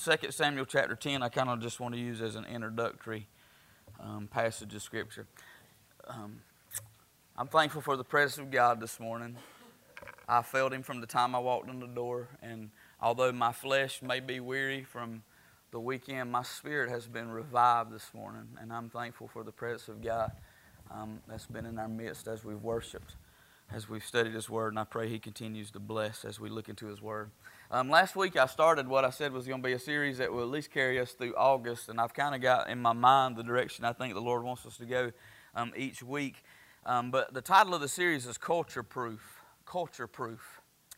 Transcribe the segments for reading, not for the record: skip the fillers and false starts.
2 Samuel chapter 10, I kind of just want to use as an introductory passage of Scripture. I'm thankful for the presence of God this morning. I felt Him from the time I walked in the door, and although my flesh may be weary from the weekend, my spirit has been revived this morning, and I'm thankful for the presence of God that's been in our midst as we've worshiped, as we've studied His Word, and I pray He continues to bless as we look into His Word. Last week I started what I said was going to be a series that will at least carry us through August, and I've kind of got in my mind the direction I think the Lord wants us to go each week. But the title of the series is Culture Proof. Culture Proof.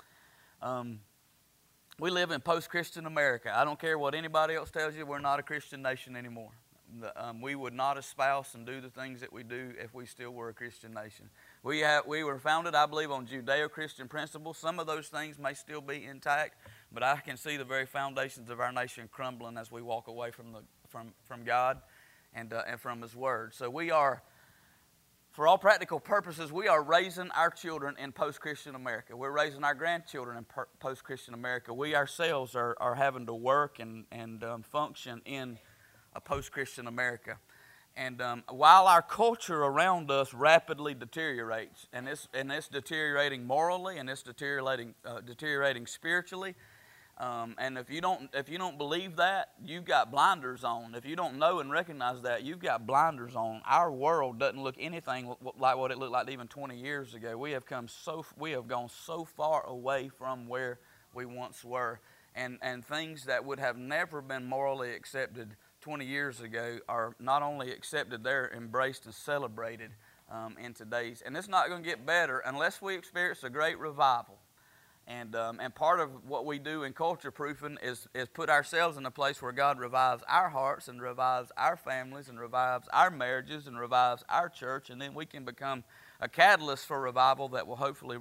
We live in post-Christian America. I don't care what anybody else tells you, we're not a Christian nation anymore. We would not espouse and do the things that we do if we still were a Christian nation. We were founded, I believe, on Judeo-Christian principles. Some of those things may still be intact, but I can see the very foundations of our nation crumbling as we walk away from God and from His Word. So we are, for all practical purposes, we are raising our children in post-Christian America. We're raising our grandchildren in post-Christian America. We ourselves are having to work and function in a post-Christian America. And while our culture around us rapidly deteriorates, and it's deteriorating morally, and it's deteriorating spiritually, and if you don't believe that, you've got blinders on. If you don't know and recognize that, you've got blinders on. Our world doesn't look anything like what it looked like even 20 years ago. We have gone so far away from where we once were, and things that would have never been morally accepted 20 years ago are not only accepted, they're embraced and celebrated in today's. And it's not going to get better unless we experience a great revival. And part of what we do in culture proofing is put ourselves in a place where God revives our hearts and revives our families and revives our marriages and revives our church, and then we can become a catalyst for revival that will hopefully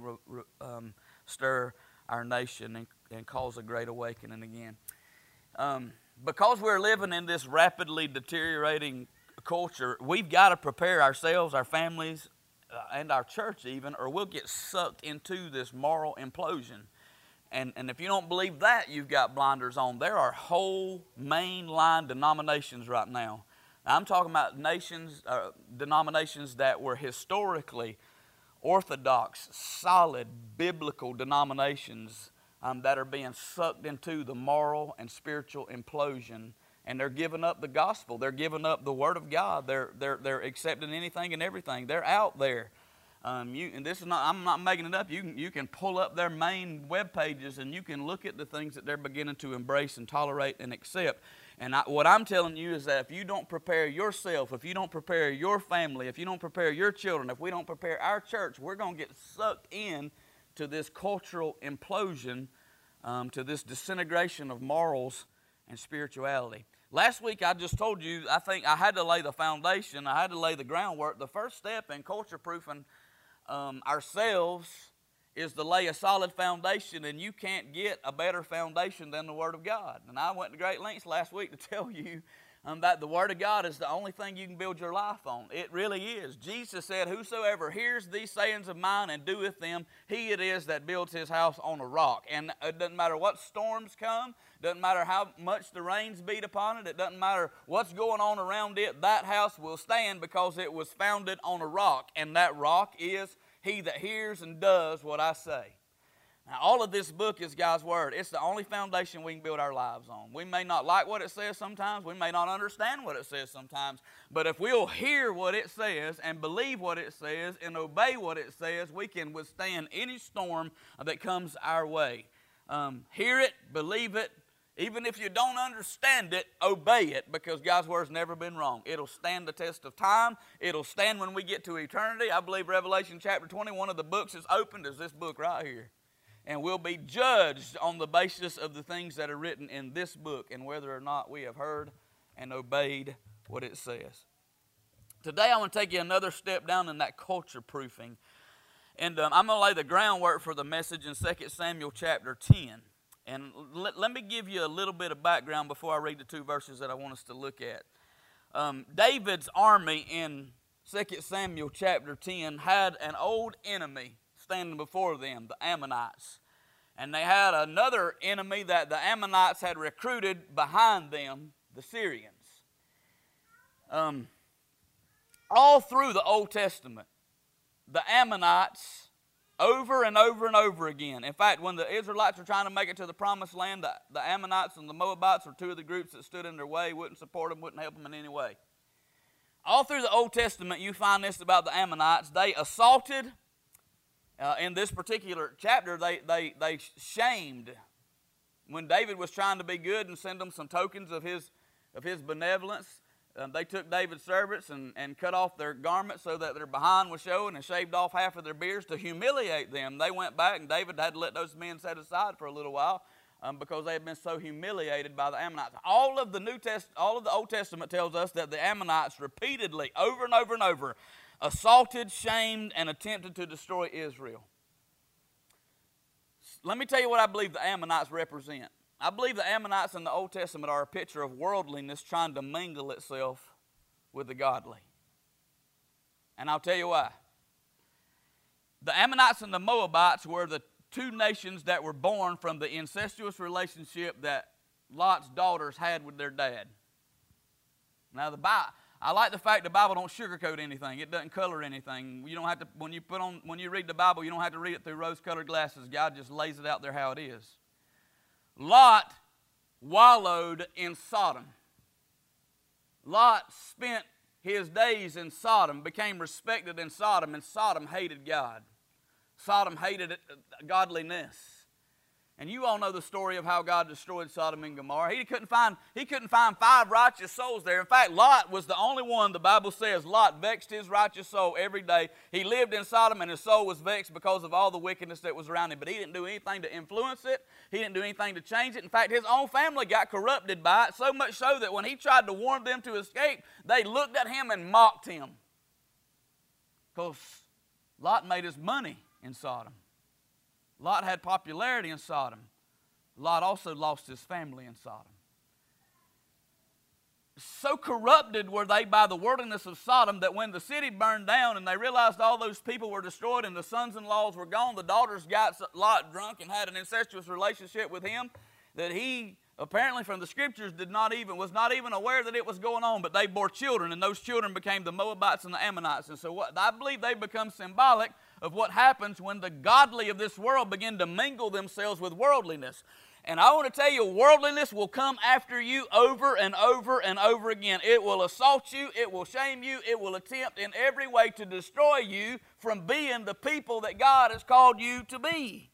stir our nation and cause a great awakening again. Because we're living in this rapidly deteriorating culture, we've got to prepare ourselves, our families, and our church even, or we'll get sucked into this moral implosion. And if you don't believe that, you've got blinders on. There are whole mainline denominations right now. I'm talking about denominations that were historically orthodox, solid, biblical denominations that are being sucked into the moral and spiritual implosion, and they're giving up the gospel. They're giving up the Word of God. They're accepting anything and everything. They're out there. And this is not, I'm not making it up. You can pull up their main web pages and you can look at the things that they're beginning to embrace and tolerate and accept. And what I'm telling you is that if you don't prepare yourself, if you don't prepare your family, if you don't prepare your children, if we don't prepare our church, we're going to get sucked in to this cultural implosion, to this disintegration of morals and spirituality. Last week I just told you, I think I had to lay the foundation, I had to lay the groundwork. The first step in culture proofing ourselves is to lay a solid foundation, and you can't get a better foundation than the Word of God. And I went to great lengths last week to tell you that the Word of God is the only thing you can build your life on. It really is. Jesus said, "Whosoever hears these sayings of mine and doeth them, he it is that builds his house on a rock." And it doesn't matter what storms come, doesn't matter how much the rains beat upon it, it doesn't matter what's going on around it, that house will stand because it was founded on a rock. And that rock is he that hears and does what I say. Now, all of this book is God's Word. It's the only foundation we can build our lives on. We may not like what it says sometimes. We may not understand what it says sometimes. But if we'll hear what it says and believe what it says and obey what it says, we can withstand any storm that comes our way. Hear it, believe it. Even if you don't understand it, obey it, because God's Word's never been wrong. It'll stand the test of time. It'll stand when we get to eternity. I believe Revelation chapter 20, one of the books is opened, is this book right here. And we'll be judged on the basis of the things that are written in this book and whether or not we have heard and obeyed what it says. Today I want to take you another step down in that culture proofing. And I'm going to lay the groundwork for the message in 2 Samuel chapter 10. And let me give you a little bit of background before I read the two verses that I want us to look at. David's army in 2 Samuel chapter 10 had an old enemy standing before them, the Ammonites. And they had another enemy that the Ammonites had recruited behind them, the Syrians. All through the Old Testament, the Ammonites, over and over and over again. In fact, when the Israelites were trying to make it to the Promised Land, the Ammonites and the Moabites were two of the groups that stood in their way, wouldn't support them, wouldn't help them in any way. All through the Old Testament, you find this about the Ammonites. They assaulted, in this particular chapter, they shamed. When David was trying to be good and send them some tokens of his benevolence, they took David's servants and cut off their garments so that their behind was showing, and shaved off half of their beards to humiliate them. They went back, and David had to let those men set aside for a little while because they had been so humiliated by the Ammonites. All of the Old Testament tells us that the Ammonites repeatedly, over and over and over, assaulted, shamed, and attempted to destroy Israel. Let me tell you what I believe the Ammonites represent. I believe the Ammonites in the Old Testament are a picture of worldliness trying to mingle itself with the godly. And I'll tell you why. The Ammonites and the Moabites were the two nations that were born from the incestuous relationship that Lot's daughters had with their dad. Now, I like the fact the Bible don't sugarcoat anything. It doesn't color anything. You don't have to, when you read the Bible, you don't have to read it through rose-colored glasses. God just lays it out there how it is. Lot wallowed in Sodom. Lot spent his days in Sodom, became respected in Sodom, and Sodom hated God. Sodom hated godliness. And you all know the story of how God destroyed Sodom and Gomorrah. He couldn't find 5 righteous souls there. In fact, Lot was the only one, the Bible says, Lot vexed his righteous soul every day. He lived in Sodom and his soul was vexed because of all the wickedness that was around him. But he didn't do anything to influence it. He didn't do anything to change it. In fact, his own family got corrupted by it, so much so that when he tried to warn them to escape, they looked at him and mocked him. Because Lot made his money in Sodom. Lot had popularity in Sodom. Lot also lost his family in Sodom. So corrupted were they by the worldliness of Sodom that when the city burned down and they realized all those people were destroyed and the sons-in-laws were gone, the daughters got Lot drunk and had an incestuous relationship with him that he apparently from the scriptures was not even aware that it was going on, but they bore children, and those children became the Moabites and the Ammonites. And so I believe they become symbolic of what happens when the godly of this world begin to mingle themselves with worldliness. And I want to tell you, worldliness will come after you over and over and over again. It will assault you, it will shame you, it will attempt in every way to destroy you from being the people that God has called you to be.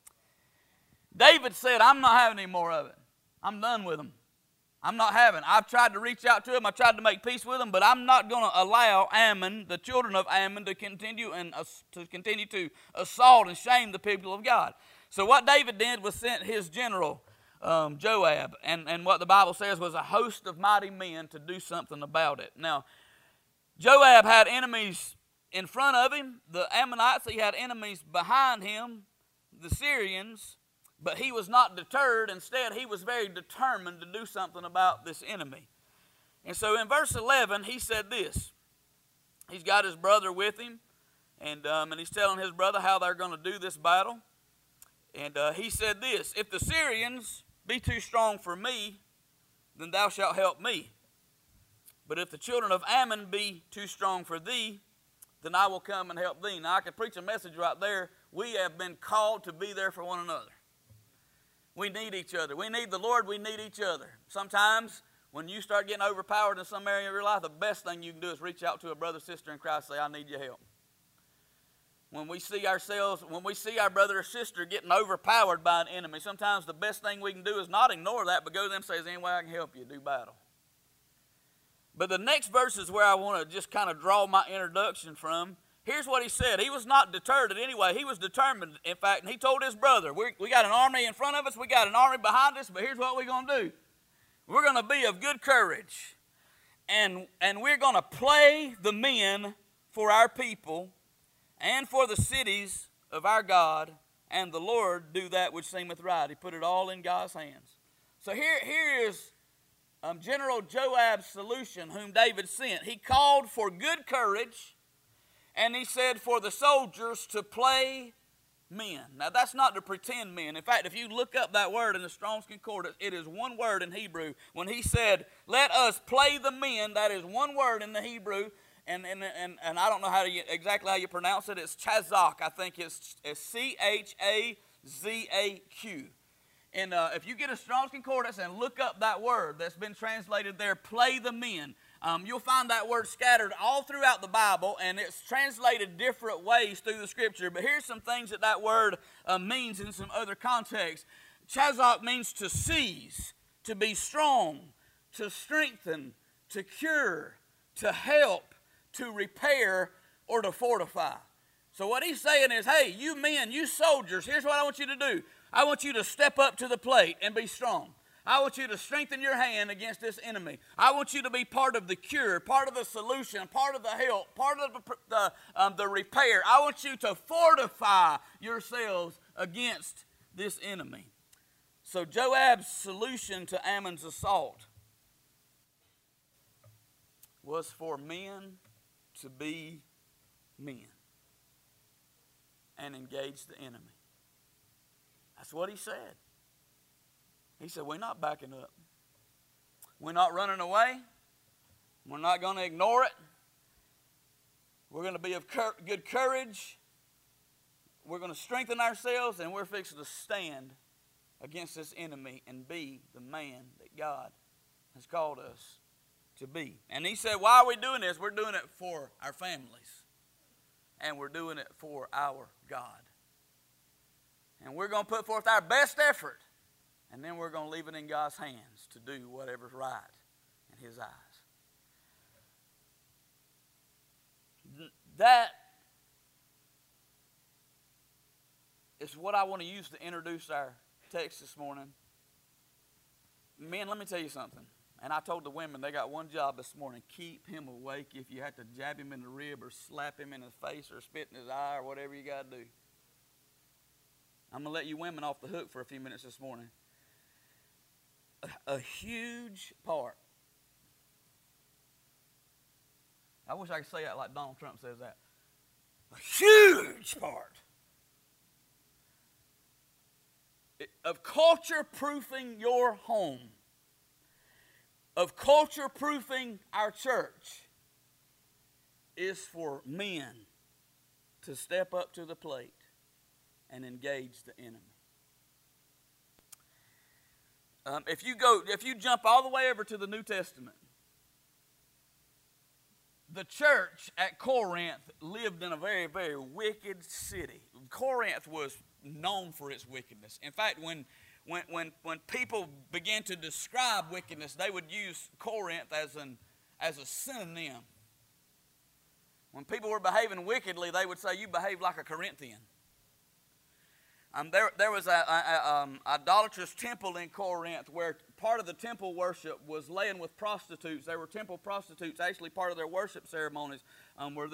David said, I'm not having any more of it. I'm done with them. I'm not having. I've tried to reach out to them. I tried to make peace with them, but I'm not going to allow Ammon, the children of Ammon, to continue to assault and shame the people of God. So what David did was sent his general, Joab, and what the Bible says was a host of mighty men to do something about it. Now, Joab had enemies in front of him, the Ammonites. He had enemies behind him, the Syrians. But he was not deterred. Instead, he was very determined to do something about this enemy. And so in verse 11, he said this. He's got his brother with him, and he's telling his brother how they're going to do this battle. And he said this, if the Syrians be too strong for me, then thou shalt help me. But if the children of Ammon be too strong for thee, then I will come and help thee. Now, I could preach a message right there. We have been called to be there for one another. We need each other. We need the Lord. We need each other. Sometimes when you start getting overpowered in some area of your life, the best thing you can do is reach out to a brother, sister in Christ and say, I need your help. When we see our brother or sister getting overpowered by an enemy, sometimes the best thing we can do is not ignore that, but go to them and say, is there any way I can help you do battle? But the next verse is where I want to just kind of draw my introduction from. Here's what he said. He was not deterred in any way. He was determined, in fact, and he told his brother, we got an army in front of us, we got an army behind us, but here's what we're going to do. We're going to be of good courage, and we're going to play the men for our people and for the cities of our God, and the Lord do that which seemeth right. He put it all in God's hands. So here is General Joab's solution, whom David sent. He called for good courage, and he said for the soldiers to play men. Now, that's not to pretend men. In fact, if you look up that word in the Strong's Concordance, it is one word in Hebrew. When he said, let us play the men, that is one word in the Hebrew. And I don't know exactly how you pronounce it. It's chazak. I think it's Chazaq. And if you get a Strong's Concordance and look up that word that's been translated there, play the men, you'll find that word scattered all throughout the Bible, and it's translated different ways through the Scripture. But here's some things that word means in some other contexts. Chazak means to seize, to be strong, to strengthen, to cure, to help, to repair, or to fortify. So what he's saying is, hey, you men, you soldiers, here's what I want you to do. I want you to step up to the plate and be strong. I want you to strengthen your hand against this enemy. I want you to be part of the cure, part of the solution, part of the help, part of the repair. I want you to fortify yourselves against this enemy. So Joab's solution to Ammon's assault was for men to be men and engage the enemy. That's what he said. He said, we're not backing up. We're not running away. We're not going to ignore it. We're going to be of good courage. We're going to strengthen ourselves, and we're fixing to stand against this enemy and be the man that God has called us to be. And he said, why are we doing this? We're doing it for our families. And we're doing it for our God. And we're going to put forth our best effort. And then we're going to leave it in God's hands to do whatever's right in His eyes. That is what I want to use to introduce our text this morning. Men, let me tell you something. And I told the women, they got one job this morning. Keep him awake. If you have to jab him in the rib or slap him in his face or spit in his eye or whatever you got to do. I'm going to let you women off the hook for a few minutes this morning. A huge part. I wish I could say that like Donald Trump says that. A huge part of culture-proofing your home, of culture-proofing our church, is for men to step up to the plate and engage the enemy. If you jump all the way over to the New Testament, the church at Corinth lived in a very, very wicked city. Corinth was known for its wickedness. In fact, when people began to describe wickedness, they would use Corinth as a synonym. When people were behaving wickedly, they would say, you behave like a Corinthian. There was an idolatrous temple in Corinth where part of the temple worship was laying with prostitutes. There were temple prostitutes, actually part of their worship ceremonies, were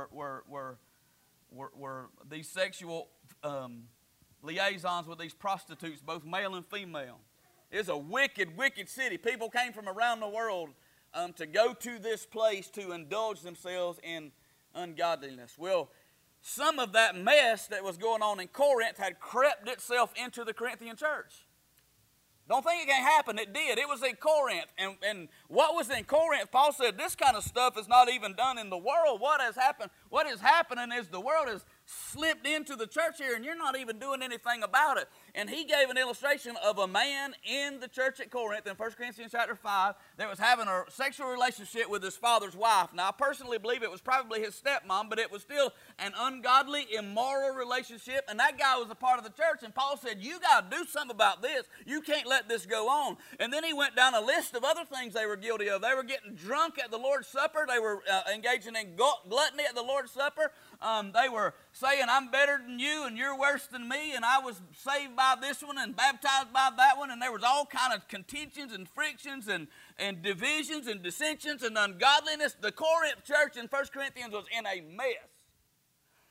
these sexual liaisons with these prostitutes, both male and female. It's a wicked, wicked city. People came from around the world to go to this place to indulge themselves in ungodliness. Well, some of that mess that was going on in Corinth had crept itself into the Corinthian church. Don't think it can't happen. It did. It was in Corinth. And what was in Corinth, Paul said, this kind of stuff is not even done in the world. What has happened? What is happening is the world has slipped into the church here, and you're not even doing anything about it. And he gave an illustration of a man in the church at Corinth in 1 Corinthians chapter 5 that was having a sexual relationship with his father's wife. Now, I personally believe it was probably his stepmom, but it was still an ungodly, immoral relationship, and that guy was a part of the church. And Paul said, you got to do something about this. You can't let this go on. And then he went down a list of other things they were guilty of. They were getting drunk at the Lord's Supper. They were engaging in gluttony at the Lord's Supper. They were saying, I'm better than you and you're worse than me, and I was saved by this one and baptized by that one, and there was all kind of contentions and frictions and divisions and dissensions and ungodliness. The Corinth church in 1 Corinthians was in a mess.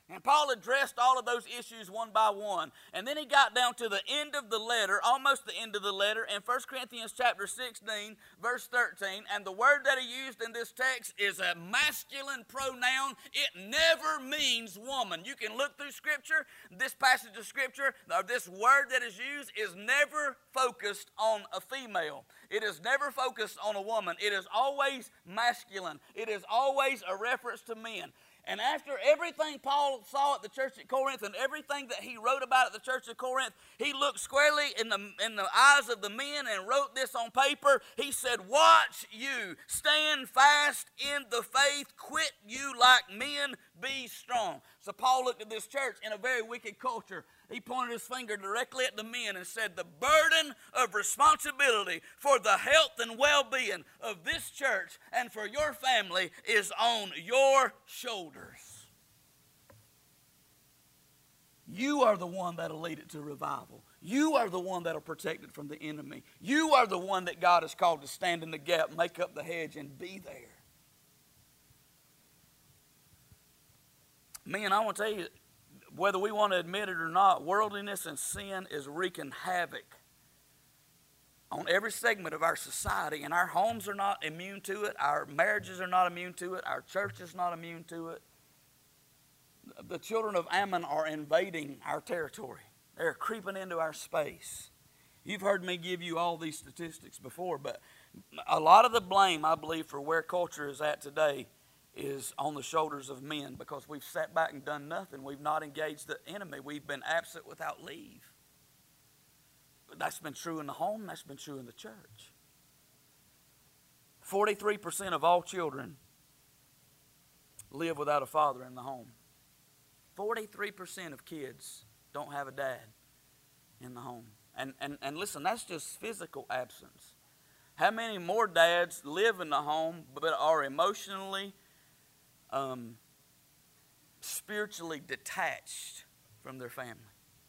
And Paul addressed all of those issues one by one. And then he got down to the end of the letter, almost the end of the letter, in 1 Corinthians chapter 16, verse 13. And the word that he used in this text is a masculine pronoun. It never means woman. You can look through Scripture. This passage of Scripture, or this word that is used, is never focused on a female. It is never focused on a woman. It is always masculine. It is always a reference to men. And after everything Paul saw at the church at Corinth and everything that he wrote about at the church at Corinth, he looked squarely in the eyes of the men and wrote this on paper. He said, "Watch you, stand fast in the faith, quit you like men, be strong." So Paul looked at this church in a very wicked culture. He pointed his finger directly at the men and said, "The burden of responsibility for the health and well-being of this church and for your family is on your shoulders. You are the one that'll lead it to revival. You are the one that'll protect it from the enemy. You are the one that God has called to stand in the gap, make up the hedge, and be there." Men, I want to tell you, whether we want to admit it or not, worldliness and sin is wreaking havoc on every segment of our society, and our homes are not immune to it. Our marriages are not immune to it. Our church is not immune to it. The children of Ammon are invading our territory. They're creeping into our space. You've heard me give you all these statistics before, but a lot of the blame, I believe, for where culture is at today is on the shoulders of men, because we've sat back and done nothing. We've not engaged the enemy. We've been absent without leave. That's been true in the home. That's been true in the church. 43% of all children live without a father in the home. 43% of kids don't have a dad in the home. And listen, that's just physical absence. How many more dads live in the home but are emotionally, spiritually detached from their family?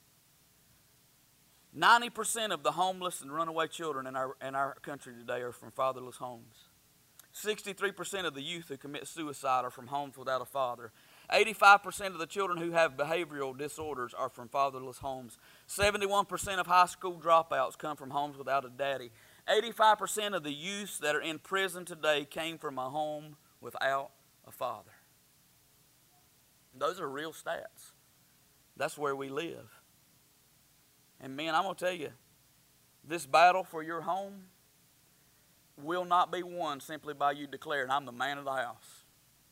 90% of the homeless and runaway children in our country today are from fatherless homes. 63% of the youth who commit suicide are from homes without a father. 85% of the children who have behavioral disorders are from fatherless homes. 71% of high school dropouts come from homes without a daddy. 85% of the youths that are in prison today came from a home without a father. Those are real stats. That's where we live. And men, I'm going to tell you, this battle for your home will not be won simply by you declaring, "I'm the man of the house."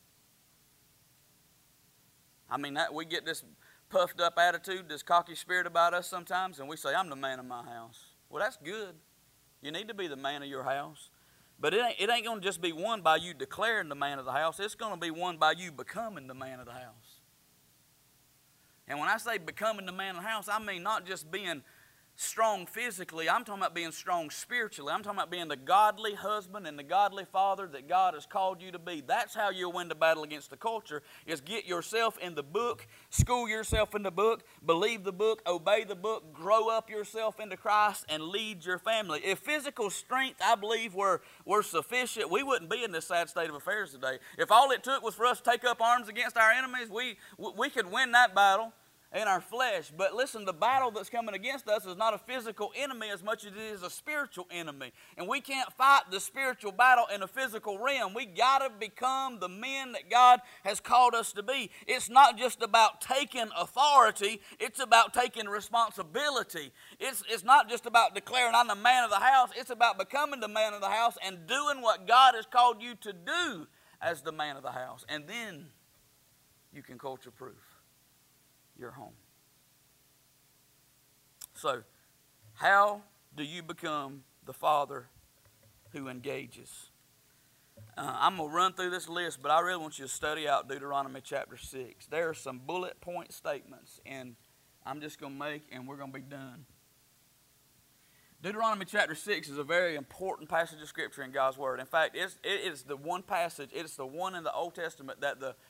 I mean, we get this puffed up attitude, this cocky spirit about us sometimes, and we say, "I'm the man of my house." Well, that's good. You need to be the man of your house. But it ain't going to just be won by you declaring the man of the house. It's going to be won by you becoming the man of the house. And when I say becoming the man of the house, I mean not just being strong physically. I'm talking about being strong spiritually. I'm talking about being the godly husband and the godly father that God has called you to be. That's how you'll win the battle against the culture, is get yourself in the book, school yourself in the book, believe the book, obey the book, grow up yourself into Christ, and lead your family. If physical strength, I believe, were sufficient, we wouldn't be in this sad state of affairs today. If all it took was for us to take up arms against our enemies, we could win that battle in our flesh. But listen, the battle that's coming against us is not a physical enemy as much as it is a spiritual enemy. And we can't fight the spiritual battle in a physical realm. We got to become the men that God has called us to be. It's not just about taking authority, it's about taking responsibility. It's not just about declaring, "I'm the man of the house." It's about becoming the man of the house and doing what God has called you to do as the man of the house. And then you can culture-proof your home. So, how do you become the father who engages? I'm going to run through this list, but I really want you to study out Deuteronomy chapter 6. There are some bullet point statements, and I'm just going to make, and we're going to be done. Deuteronomy chapter 6 is a very important passage of Scripture in God's Word. In fact, it is the one passage, it's the one in the Old Testament that the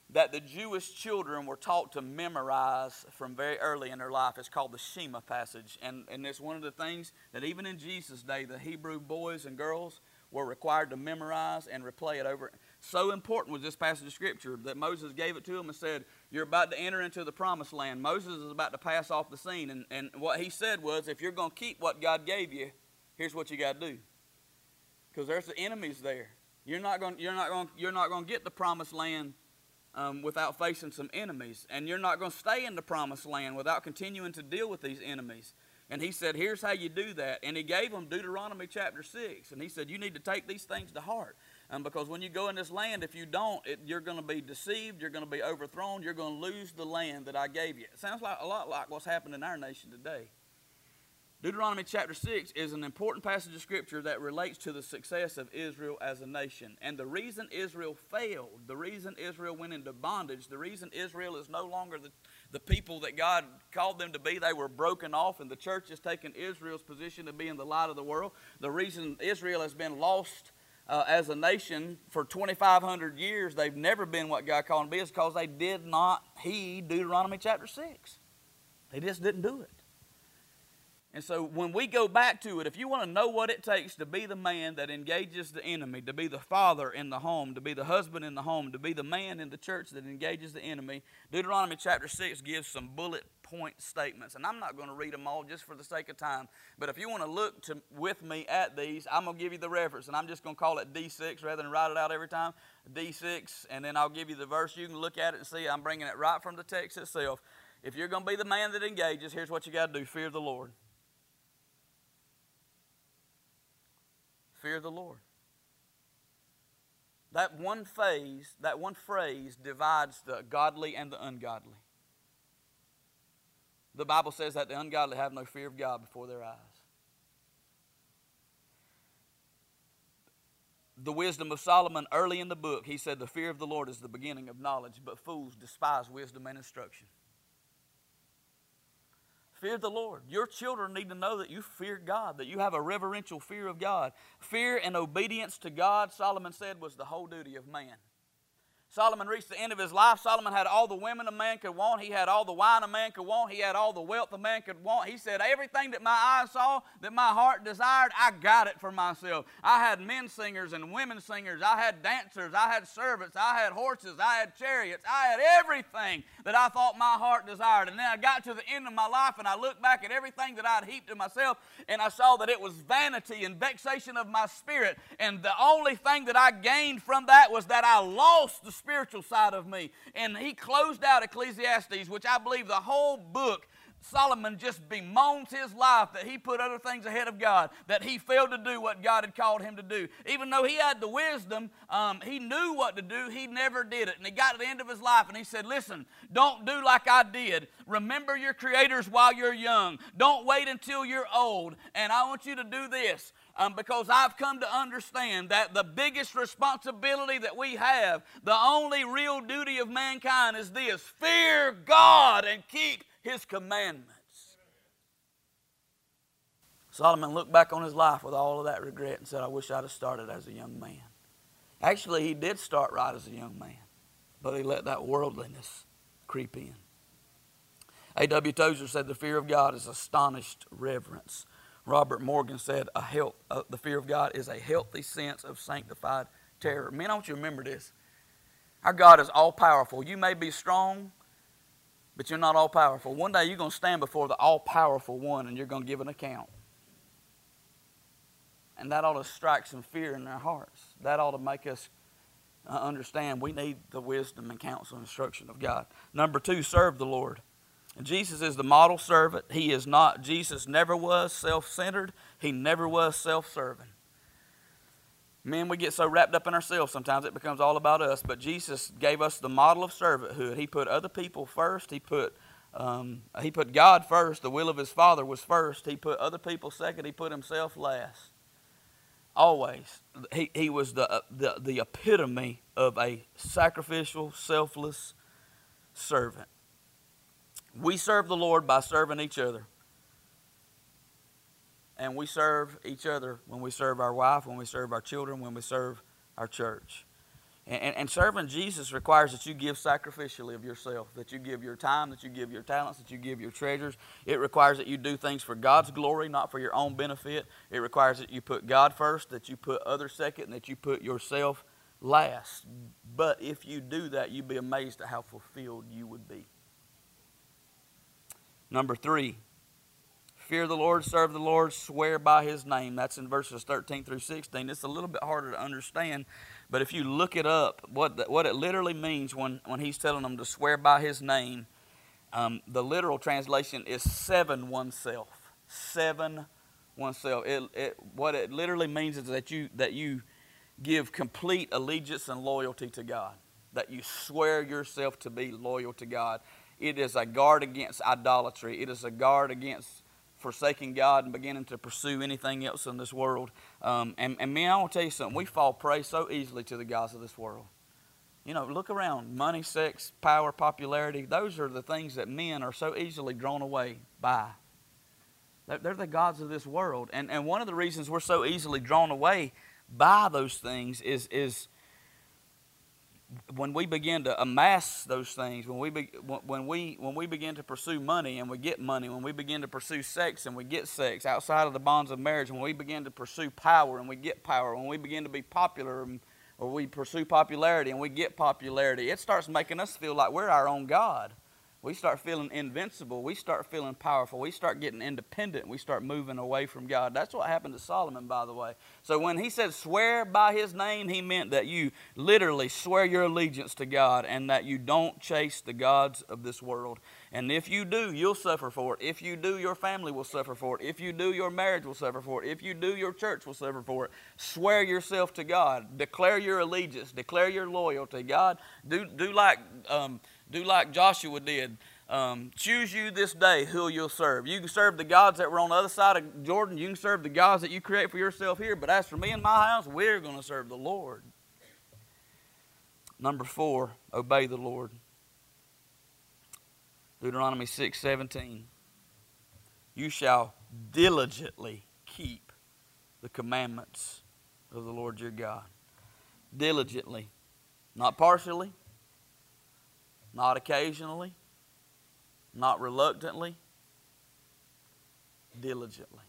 that the Jewish children were taught to memorize from very early in their life. It's called the Shema passage. And it's one of the things that even in Jesus' day, the Hebrew boys and girls were required to memorize and replay it over. So important was this passage of Scripture that Moses gave it to them and said, you're about to enter into the promised land. Moses is about to pass off the scene. And what he said was, if you're going to keep what God gave you, here's what you got to do. Because there's the enemies there. You're not going to get the promised land without facing some enemies. And you're not going to stay in the promised land without continuing to deal with these enemies. And he said, here's how you do that. And he gave them Deuteronomy chapter 6. And he said, you need to take these things to heart. Because when you go in this land, if you don't, you're going to be deceived. You're going to be overthrown. You're going to lose the land that I gave you. It sounds like a lot like what's happened in our nation today. Deuteronomy chapter 6 is an important passage of Scripture that relates to the success of Israel as a nation. And the reason Israel failed, the reason Israel went into bondage, the reason Israel is no longer the people that God called them to be, they were broken off, and the church has taken Israel's position to be in the light of the world. The reason Israel has been lost as a nation for 2,500 years, they've never been what God called them to be, is because they did not heed Deuteronomy chapter 6. They just didn't do it. And so when we go back to it, if you want to know what it takes to be the man that engages the enemy, to be the father in the home, to be the husband in the home, to be the man in the church that engages the enemy, Deuteronomy chapter 6 gives some bullet point statements. And I'm not going to read them all just for the sake of time. But if you want to look with me at these, I'm going to give you the reference. And I'm just going to call it D6 rather than write it out every time. D6, and then I'll give you the verse. You can look at it and see I'm bringing it right from the text itself. If you're going to be the man that engages, here's what you got to do. Fear the Lord. Fear the Lord. That one phrase divides the godly and the ungodly. The Bible says that the ungodly have no fear of God before their eyes. The wisdom of Solomon, early in the book, he said, the fear of the Lord is the beginning of knowledge, but fools despise wisdom and instruction. Fear the Lord. Your children need to know that you fear God, that you have a reverential fear of God. Fear and obedience to God, Solomon said, was the whole duty of man. Solomon reached the end of his life. Solomon had all the women a man could want. He had all the wine a man could want. He had all the wealth a man could want. He said, everything that my eyes saw, that my heart desired, I got it for myself. I had men singers and women singers. I had dancers. I had servants. I had horses. I had chariots. I had everything that I thought my heart desired. And then I got to the end of my life and I looked back at everything that I'd heaped to myself and I saw that it was vanity and vexation of my spirit. And the only thing that I gained from that was that I lost the spiritual side of me. And he closed out Ecclesiastes, which I believe the whole book, Solomon just bemoans his life that he put other things ahead of God, that he failed to do what God had called him to do. Even though he had the wisdom, he knew what to do, he never did it. And he got to the end of his life and he said, listen, don't do like I did. Remember your creators while you're young. Don't wait until you're old. And I want you to do this. Because I've come to understand that the biggest responsibility that we have, the only real duty of mankind is this: fear God and keep His commandments. Solomon looked back on his life with all of that regret and said, I wish I'd have started as a young man. Actually, he did start right as a young man, but he let that worldliness creep in. A.W. Tozer said the fear of God is astonished reverence. Robert Morgan said the fear of God is a healthy sense of sanctified terror. Men, I want you to remember this. Our God is all-powerful. You may be strong, but you're not all-powerful. One day you're going to stand before the all-powerful one and you're going to give an account. And that ought to strike some fear in our hearts. That ought to make us understand we need the wisdom and counsel and instruction of God. Number 2, serve the Lord. Jesus is the model servant. Jesus never was self-centered. He never was self-serving. Men, we get so wrapped up in ourselves sometimes it becomes all about us. But Jesus gave us the model of servanthood. He put other people first. He put God first. The will of His Father was first. He put other people second. He put Himself last. Always. He was the epitome of a sacrificial, selfless servant. We serve the Lord by serving each other. And we serve each other when we serve our wife, when we serve our children, when we serve our church. And serving Jesus requires that you give sacrificially of yourself, that you give your time, that you give your talents, that you give your treasures. It requires that you do things for God's glory, not for your own benefit. It requires that you put God first, that you put others second, and that you put yourself last. But if you do that, you'd be amazed at how fulfilled you would be. Number 3, fear the Lord, serve the Lord, swear by His name. That's in verses 13 through 16. It's a little bit harder to understand, but if you look it up, what it literally means when He's telling them to swear by His name, the literal translation is seven oneself. Seven oneself. What it literally means is that you give complete allegiance and loyalty to God, that you swear yourself to be loyal to God. It is a guard against idolatry. It is a guard against forsaking God and beginning to pursue anything else in this world. And man, I want to tell you something. We fall prey so easily to the gods of this world. You know, look around. Money, sex, power, popularity. Those are the things that men are so easily drawn away by. They're the gods of this world. And one of the reasons we're so easily drawn away by those things is when we begin to amass those things, when we begin to pursue money and we get money, when we begin to pursue sex and we get sex outside of the bonds of marriage, when we begin to pursue power and we get power, when we begin to be popular or we pursue popularity and we get popularity, it starts making us feel like we're our own God. We start feeling invincible. We start feeling powerful. We start getting independent. We start moving away from God. That's what happened to Solomon, by the way. So when he said swear by His name, he meant that you literally swear your allegiance to God and that you don't chase the gods of this world. And if you do, you'll suffer for it. If you do, your family will suffer for it. If you do, your marriage will suffer for it. If you do, your church will suffer for it. Swear yourself to God. Declare your allegiance. Declare your loyalty. God, do like Joshua did. Choose you this day who you'll serve. You can serve the gods that were on the other side of Jordan. You can serve the gods that you create for yourself here. But as for me and my house, we're going to serve the Lord. Number 4, obey the Lord. Deuteronomy 6:17. You shall diligently keep the commandments of the Lord your God. Diligently. Not partially. Not occasionally. Not reluctantly. Diligently.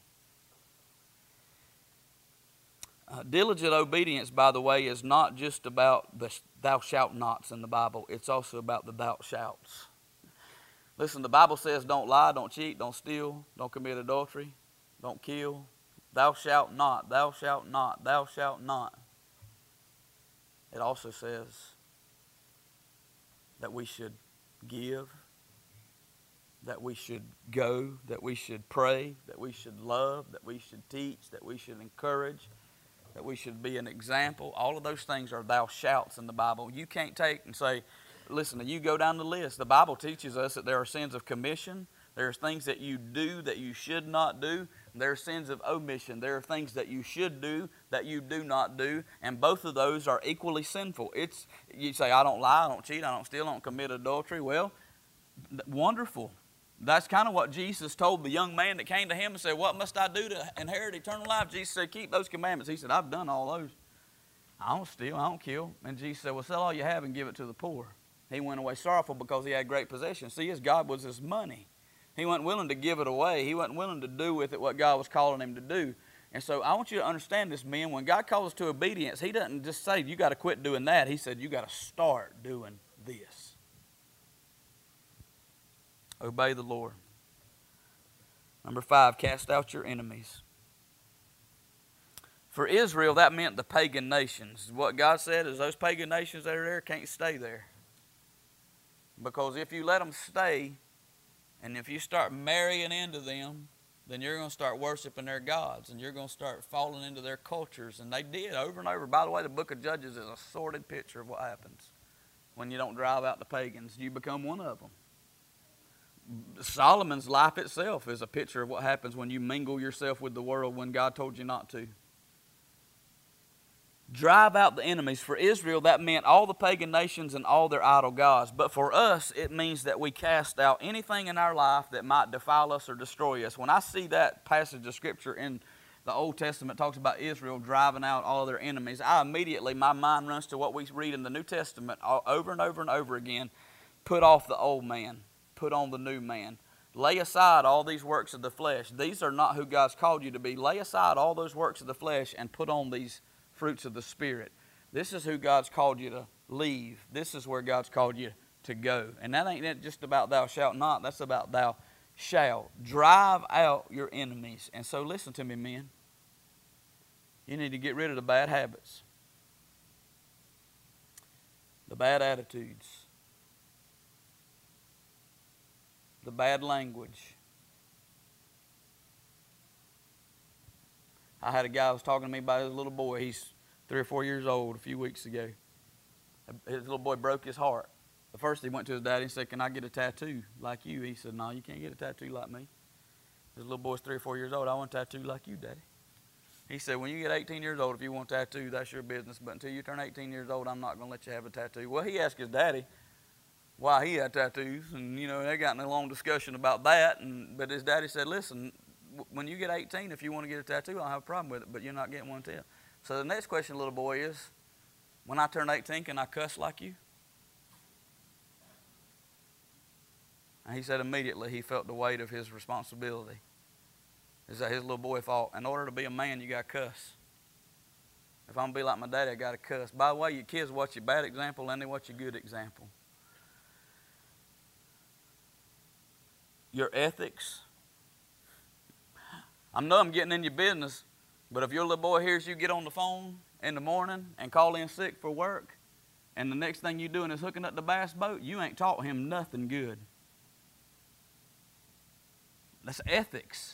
Diligent obedience, by the way, is not just about the thou shalt nots in the Bible. It's also about the thou shalts. Listen, the Bible says don't lie, don't cheat, don't steal, don't commit adultery, don't kill. Thou shalt not, thou shalt not, thou shalt not. It also says that we should give, that we should go, that we should pray, that we should love, that we should teach, that we should encourage, that we should be an example. All of those things are thou shalts in the Bible. You can't take and say, listen, you go down the list. The Bible teaches us that there are sins of commission. There are things that you do that you should not do. There are sins of omission. There are things that you should do that you do not do. And both of those are equally sinful. You say, I don't lie, I don't cheat, I don't steal, I don't commit adultery. Well, wonderful. That's kind of what Jesus told the young man that came to Him and said, what must I do to inherit eternal life? Jesus said, keep those commandments. He said, I've done all those. I don't steal, I don't kill. And Jesus said, well, sell all you have and give it to the poor. He went away sorrowful because he had great possessions. See, his God was his money. He wasn't willing to give it away. He wasn't willing to do with it what God was calling him to do. And so I want you to understand this, men. When God calls us to obedience, He doesn't just say, you got to quit doing that. He said, you got to start doing this. Obey the Lord. Number 5, cast out your enemies. For Israel, that meant the pagan nations. What God said is those pagan nations that are there can't stay there. Because if you let them stay, and if you start marrying into them, then you're going to start worshiping their gods, and you're going to start falling into their cultures. And they did over and over. By the way, the book of Judges is a sordid picture of what happens when you don't drive out the pagans. You become one of them. Solomon's life itself is a picture of what happens when you mingle yourself with the world when God told you not to. Drive out the enemies. For Israel, that meant all the pagan nations and all their idol gods. But for us, it means that we cast out anything in our life that might defile us or destroy us. When I see that passage of Scripture in the Old Testament talks about Israel driving out all their enemies, my mind runs to what we read in the New Testament over and over and over again. Put off the old man, put on the new man. Lay aside all these works of the flesh. These are not who God's called you to be. Lay aside all those works of the flesh and put on these fruits of the Spirit. This is who God's called you to leave. This is where God's called you to go. And that ain't just about thou shalt not. That's about thou shalt. Drive out your enemies. And so listen to me, men. You need to get rid of the bad habits, the bad attitudes, the bad language. I had a guy who was talking to me about his little boy. He's 3 or 4 years old a few weeks ago. His little boy broke his heart. At first he went to his daddy and said, "Can I get a tattoo like you?" He said, "No, you can't get a tattoo like me." His little boy's 3 or 4 years old. "I want a tattoo like you, Daddy." He said, "When you get 18 years old, if you want a tattoo, that's your business. But until you turn 18 years old, I'm not going to let you have a tattoo." Well, he asked his daddy why he had tattoos. And, they got in a long discussion about that. But his daddy said, "Listen, when you get 18, if you want to get a tattoo, I don't have a problem with it. But you're not getting one until." So the next question, little boy, is, when I turn 18, can I cuss like you? And he said immediately he felt the weight of his responsibility. Is that his little boy thought, in order to be a man, you got to cuss. If I'm going to be like my daddy, I got to cuss. By the way, your kids watch your bad example and they watch your good example. Your ethics. I know I'm getting in your business, but if your little boy hears you get on the phone in the morning and call in sick for work, and the next thing you're doing is hooking up the bass boat, you ain't taught him nothing good. That's ethics.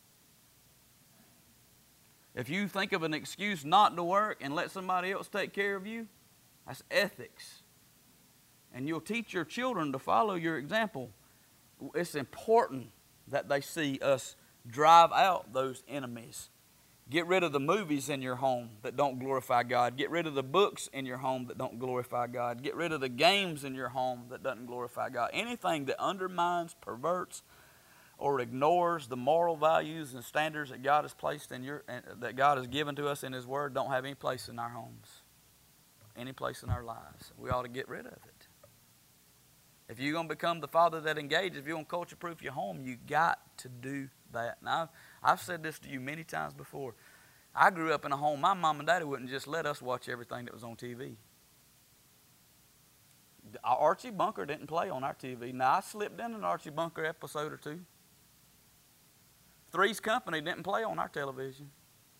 If you think of an excuse not to work and let somebody else take care of you, that's ethics. And you'll teach your children to follow your example. It's important that they see us drive out those enemies. Get rid of the movies in your home that don't glorify God. Get rid of the books in your home that don't glorify God. Get rid of the games in your home that doesn't glorify God. Anything that undermines, perverts, or ignores the moral values and standards that God has placed that God has given to us in His Word don't have any place in our homes, any place in our lives. We ought to get rid of it. If you're going to become the father that engages, if you're going to culture-proof your home, you got to do that. Now, I've said this to you many times before. I grew up in a home. My mom and daddy wouldn't just let us watch everything that was on TV. Archie Bunker didn't play on our TV. Now, I slipped in an Archie Bunker episode or two. Three's Company didn't play on our television.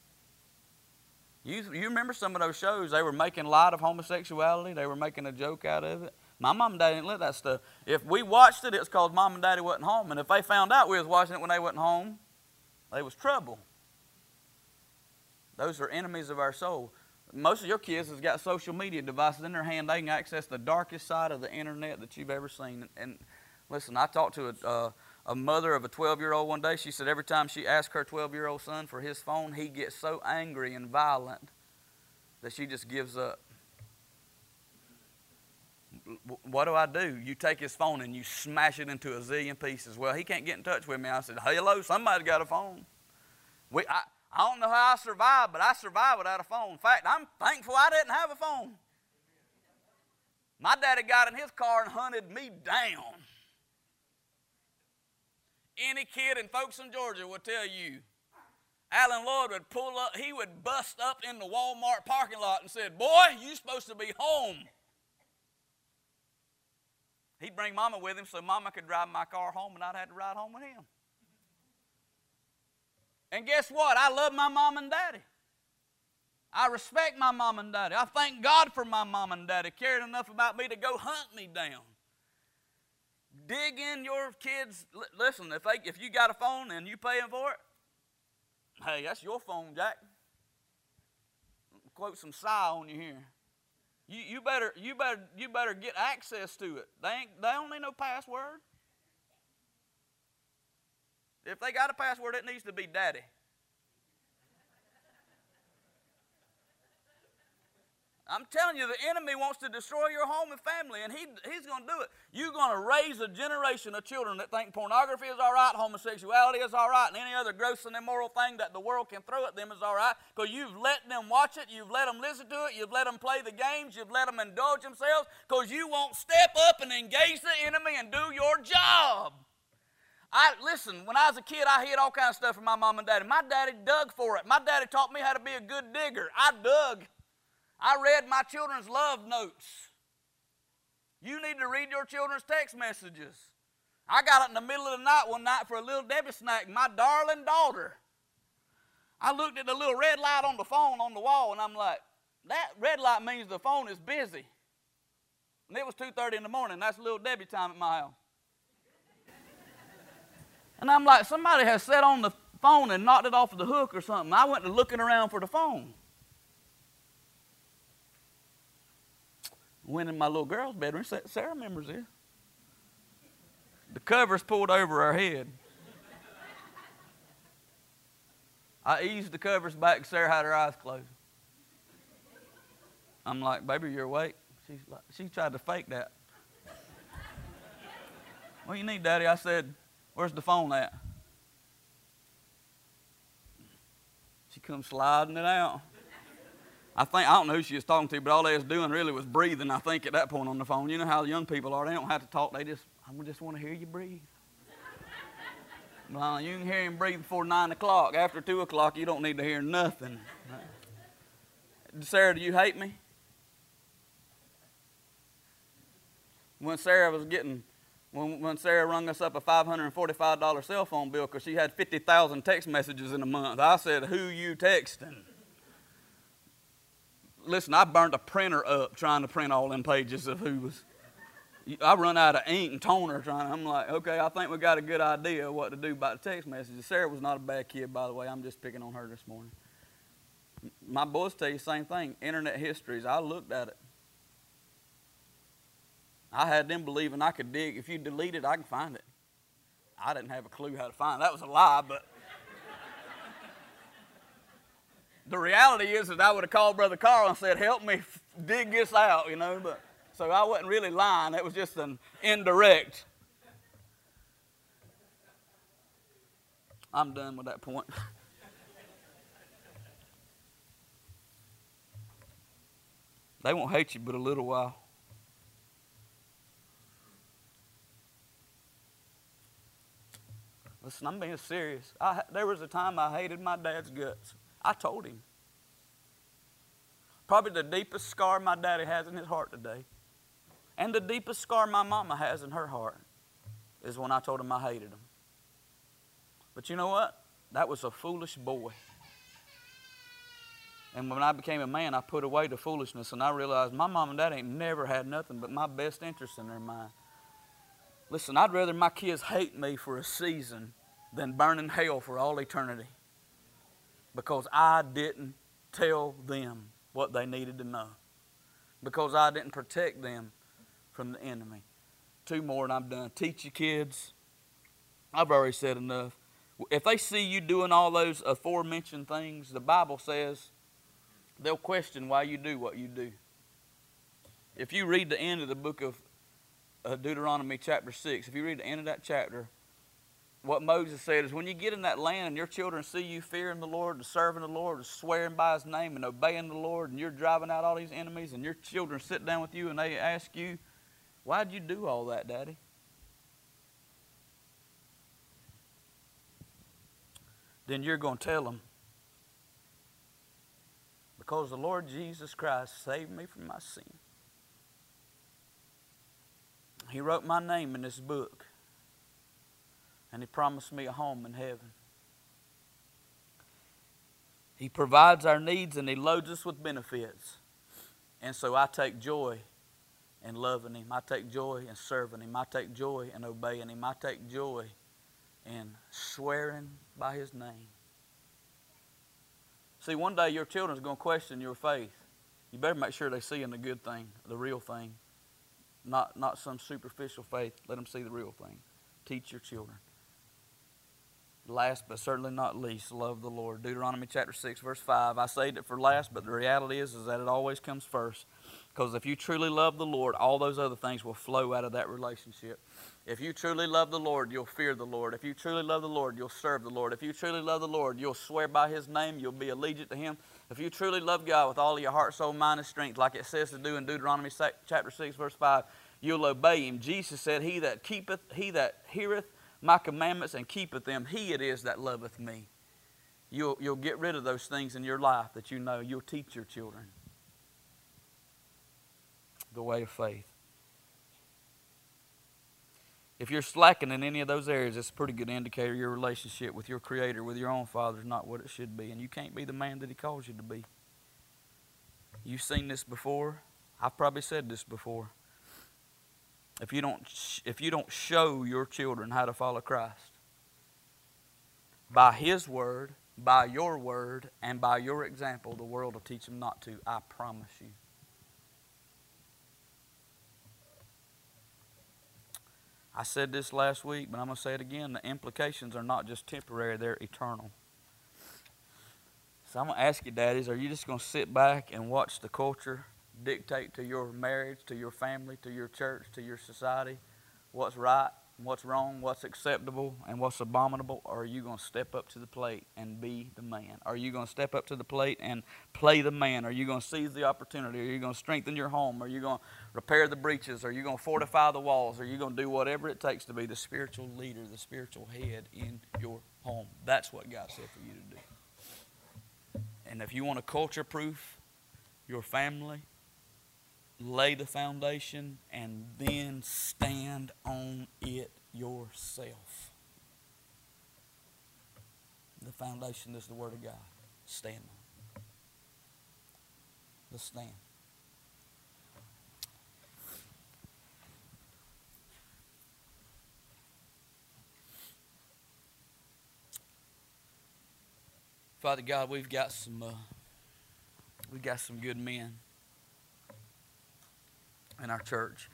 You remember some of those shows, they were making light of homosexuality. They were making a joke out of it. My mom and daddy didn't let that stuff. If we watched it, it's because mom and daddy wasn't home. And if they found out we was watching it when they wasn't home, they was trouble. Those are enemies of our soul. Most of your kids has got social media devices in their hand. They can access the darkest side of the internet that you've ever seen. And listen, I talked to a mother of a 12-year-old one day. She said every time she asked her 12-year-old son for his phone, he gets so angry and violent that she just gives up. What do? You take his phone and you smash it into a zillion pieces. Well, he can't get in touch with me. I said, hello, somebody's got a phone. I don't know how I survived, but I survived without a phone. In fact, I'm thankful I didn't have a phone. My daddy got in his car and hunted me down. Any kid in Folkson, Georgia will tell you, Alan Lloyd would pull up, he would bust up in the Walmart parking lot and said, "Boy, you supposed to be home." He'd bring Mama with him so Mama could drive my car home and I'd have to ride home with him. And guess what? I love my mom and daddy. I respect my mom and daddy. I thank God for my mom and daddy cared enough about me to go hunt me down. Dig in your kids. Listen, if you got a phone and you paying for it, hey, that's your phone, Jack. Quote some sigh on you here. You better get access to it. They don't need no password. If they got a password, it needs to be Daddy. I'm telling you, the enemy wants to destroy your home and family, and he's going to do it. You're going to raise a generation of children that think pornography is all right, homosexuality is all right, and any other gross and immoral thing that the world can throw at them is all right, because you've let them watch it, you've let them listen to it, you've let them play the games, you've let them indulge themselves, because you won't step up and engage the enemy and do your job. Listen, when I was a kid, I hid all kinds of stuff from my mom and daddy. My daddy dug for it. My daddy taught me how to be a good digger. I dug. I read my children's love notes. You need to read your children's text messages. I got it in the middle of the night one night for a little Debbie snack, my darling daughter. I looked at the little red light on the phone on the wall, and I'm like, that red light means the phone is busy. And it was 2:30 in the morning. That's little Debbie time at my house. And I'm like, somebody has sat on the phone and knocked it off of the hook or something. I went to looking around for the phone. Went in my little girl's bedroom. Sarah remembers this. The cover's pulled over her head. I eased the covers back. Sarah had her eyes closed. I'm like, baby, you're awake? She tried to fake that. What do you need, Daddy? I said, where's the phone at? She comes sliding it out. I don't know who she was talking to, but all they was doing really was breathing, I think, at that point on the phone. You know how young people are. They don't have to talk. I just want to hear you breathe. Well, you can hear him breathe before 9 o'clock. After 2 o'clock, you don't need to hear nothing. Sarah, do you hate me? When Sarah rung us up a $545 cell phone bill because she had 50,000 text messages in a month, I said, who you texting? Listen, I burned a printer up trying to print all them pages of who was. I run out of ink and toner trying. I'm like, okay, I think we got a good idea of what to do about the text messages. Sarah was not a bad kid, by the way. I'm just picking on her this morning. My boys tell you the same thing. Internet histories, I looked at it. I had them believing I could dig. If you delete it, I can find it. I didn't have a clue how to find it. That was a lie, but the reality is that I would have called Brother Carl and said, help me dig this out, you know. But so I wasn't really lying. It was just an indirect. I'm done with that point. They won't hate you but a little while. Listen, I'm being serious. There was a time I hated my dad's guts. I told him. Probably the deepest scar my daddy has in his heart today, and the deepest scar my mama has in her heart, is when I told him I hated him. But you know what? That was a foolish boy. And when I became a man, I put away the foolishness, and I realized my mom and dad ain't never had nothing but my best interest in their mind. Listen, I'd rather my kids hate me for a season than burn in hell for all eternity, because I didn't tell them what they needed to know, because I didn't protect them from the enemy. 2 more and I'm done. Teach your kids. I've already said enough. If they see you doing all those aforementioned things, the Bible says they'll question why you do what you do. If you read the end of the book of Deuteronomy chapter 6, if you read the end of that chapter, what Moses said is, when you get in that land and your children see you fearing the Lord and serving the Lord and swearing by His name and obeying the Lord, and you're driving out all these enemies, and your children sit down with you and they ask you, why'd you do all that, Daddy? Then you're going to tell them, because the Lord Jesus Christ saved me from my sin. He wrote my name in this book, and He promised me a home in heaven. He provides our needs, and He loads us with benefits. And so I take joy in loving Him. I take joy in serving Him. I take joy in obeying Him. I take joy in swearing by His name. See, one day your children's going to question your faith. You better make sure they see in the good thing, the real thing. Not some superficial faith. Let them see the real thing. Teach your children. last but certainly not least, love the Lord. Deuteronomy chapter 6, verse 5. I saved it for last, but the reality is that it always comes first. Because if you truly love the Lord, all those other things will flow out of that relationship. If you truly love the Lord, you'll fear the Lord. If you truly love the Lord, you'll serve the Lord. If you truly love the Lord, you'll swear by His name. You'll be allegiant to Him. If you truly love God with all of your heart, soul, mind, and strength, like it says to do in Deuteronomy chapter 6, verse 5, you'll obey Him. Jesus said, he that heareth my commandments and keepeth them, he it is that loveth me. You'll get rid of those things in your life that you know. You'll teach your children the way of faith. If you're slacking in any of those areas, it's a pretty good indicator your relationship with your Creator, with your own Father, is not what it should be. And you can't be the man that He calls you to be. You've seen this before. I've probably said this before. If you don't show your children how to follow Christ by His Word, by your word, and by your example, the world will teach them not to. I promise you. I said this last week, but I'm going to say it again. The implications are not just temporary, they're eternal. So I'm going to ask you, daddies, are you just going to sit back and watch the culture dictate to your marriage, to your family, to your church, to your society, what's right, what's wrong, what's acceptable, and what's abominable? Or are you going to step up to the plate and be the man? Are you going to step up to the plate and play the man? Are you going to seize the opportunity? Are you going to strengthen your home? Are you going to repair the breaches? Are you going to fortify the walls? Are you going to do whatever it takes to be the spiritual leader, the spiritual head in your home? That's what God said for you to do. And if you want to culture-proof your family, lay the foundation and then stand on it yourself. The foundation is the Word of God. Stand on it. Let's stand. Father God, we've got some good men in our church.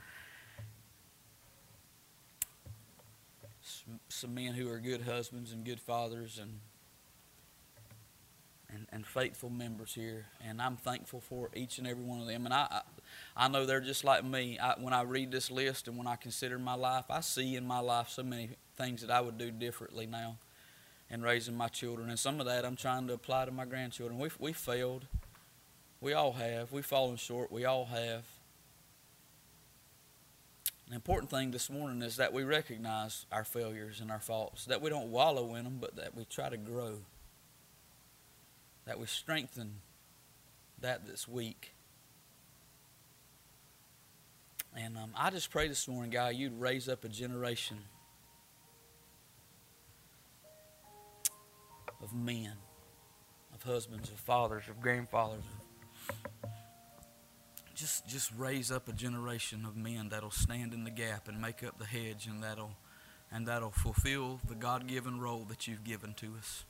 Some men who are good husbands and good fathers and faithful members here. And I'm thankful for each and every one of them. And I know they're just like me. When I read this list and when I consider my life, I see in my life so many things that I would do differently now in raising my children. And some of that I'm trying to apply to my grandchildren. We've failed. We all have. We've fallen short. We all have. The important thing this morning is that we recognize our failures and our faults, that we don't wallow in them, but that we try to grow, that we strengthen that's weak. And I just pray this morning, God, you'd raise up a generation of men, of husbands, of fathers, of grandfathers. Just raise up a generation of men that'll stand in the gap and make up the hedge, and that'll fulfill the God-given role that you've given to us.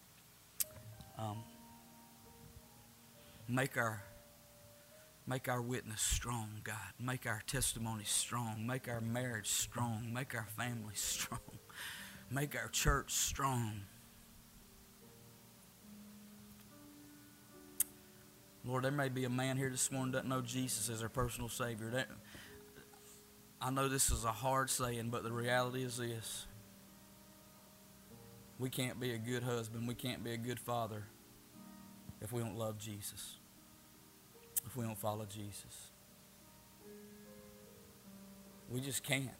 Make our witness strong, God. Make our testimony strong. Make our marriage strong. Make our family strong. Make our church strong. Lord, there may be a man here this morning that doesn't know Jesus as their personal Savior. I know this is a hard saying, but the reality is this. We can't be a good husband. We can't be a good father if we don't love Jesus, if we don't follow Jesus. We just can't.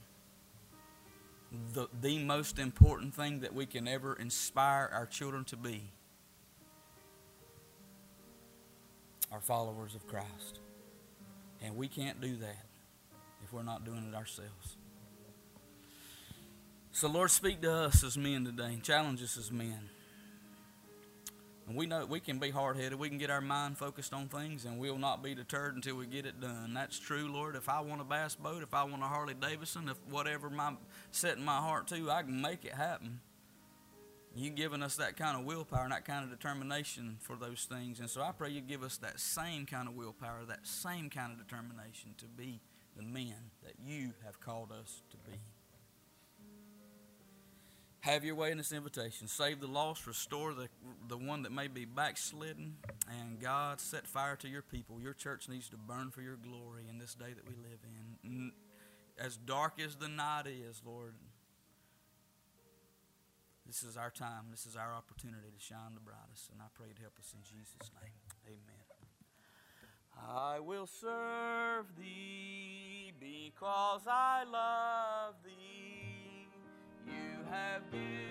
The most important thing that we can ever inspire our children to be are followers of Christ. And we can't do that if we're not doing it ourselves. So Lord, speak to us as men today. Challenge us as men. And we know we can be hard-headed. We can get our mind focused on things, and we'll not be deterred until we get it done. That's true, Lord. If I want a bass boat, if I want a Harley Davidson, if whatever I'm setting my heart to, I can make it happen. You've given us that kind of willpower and that kind of determination for those things. And so I pray you give us that same kind of willpower, that same kind of determination to be the men that you have called us to be. Have your way in this invitation. Save the lost, restore the one that may be backslidden, and God, set fire to your people. Your church needs to burn for your glory in this day that we live in. As dark as the night is, Lord, this is our time. This is our opportunity to shine the brightest, and I pray to help us in Jesus' name. Amen. I will serve thee because I love thee. You have given